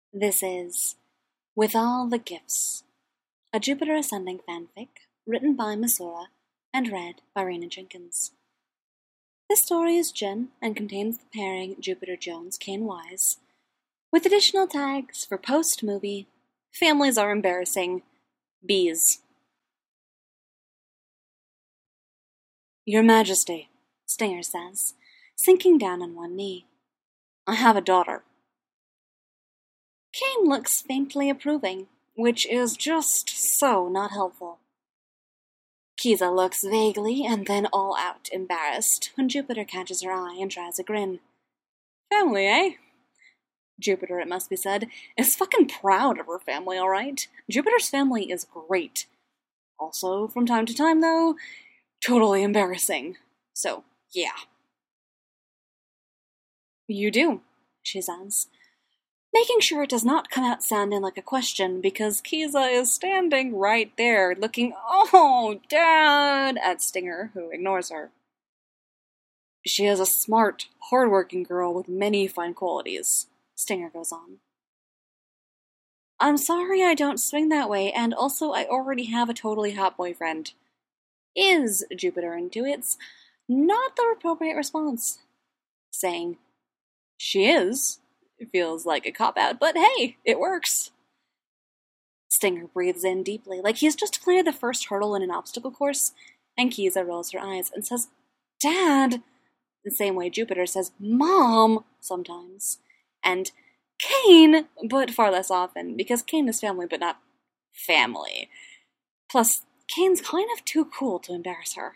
This is With All the Gifts, a Jupiter Ascending fanfic written by Masura and read by Raina Jenkins. This story is Jen and contains the pairing Jupiter Jones Kane Wise, with additional tags for post-movie, families are embarrassing, bees. Your Majesty, Stinger says, sinking down on one knee. I have a daughter. Kane looks faintly approving, which is just so not helpful. Kiza looks vaguely and then all out embarrassed when Jupiter catches her eye and tries a grin. Family, eh? Jupiter, it must be said, is fucking proud of her family, alright? Jupiter's family is great. Also, from time to time, though, totally embarrassing. So, yeah. You do, she says, making sure it does not come out sounding like a question because Kiza is standing right there looking, "Oh, Dad," at Stinger, who ignores her. She is a smart, hard-working girl with many fine qualities, Stinger goes on. I'm sorry I don't swing that way, and also I already have a totally hot boyfriend. Is, Jupiter intuits, not the appropriate response. Saying, she is, feels like a cop-out, but hey, it works. Stinger breathes in deeply, like he's just cleared the first hurdle in an obstacle course, and Kiza rolls her eyes and says, Dad, the same way Jupiter says, Mom, sometimes, and Kane, but far less often, because Kane is family, but not family. Plus, Kane's kind of too cool to embarrass her.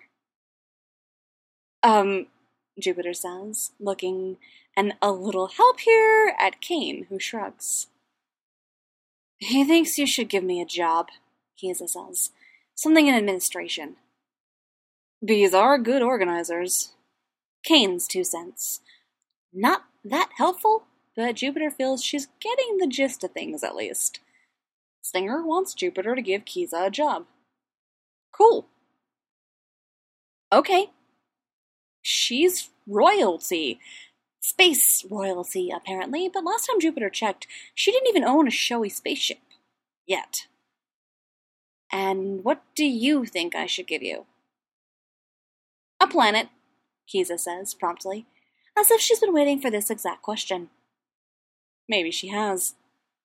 Jupiter says, looking and a little help here at Kane, who shrugs. He thinks you should give me a job, Kiza says. Something in administration. Bees are good organizers. Kane's 2 cents. Not that helpful, but Jupiter feels she's getting the gist of things at least. Stinger wants Jupiter to give Kiza a job. Cool. Okay. She's royalty. Space royalty, apparently, but last time Jupiter checked, she didn't even own a showy spaceship. Yet. And what do you think I should give you? A planet, Kiza says promptly, as if she's been waiting for this exact question. Maybe she has.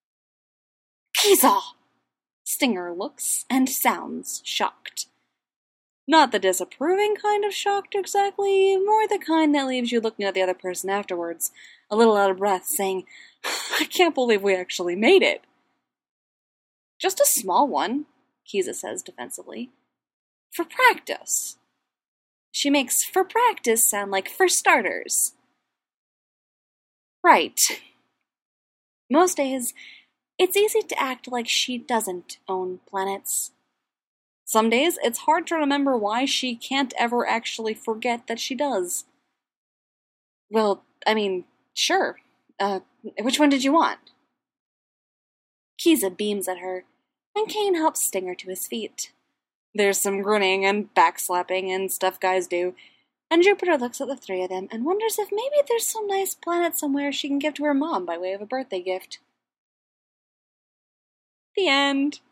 Kiza! Stinger looks and sounds shocked. Not the disapproving kind of shocked exactly, more the kind that leaves you looking at the other person afterwards, a little out of breath, saying, I can't believe we actually made it. Just a small one, Kiza says defensively. For practice. She makes for practice sound like for starters. Right. Most days, it's easy to act like she doesn't own planets. Some days, it's hard to remember why she can't ever actually forget that she does. Well, I mean, sure. Which one did you want? Kiza beams at her, and Kane helps Stinger to his feet. There's some grinning and backslapping and stuff guys do, and Jupiter looks at the 3 of them and wonders if maybe there's some nice planet somewhere she can give to her mom by way of a birthday gift. The end.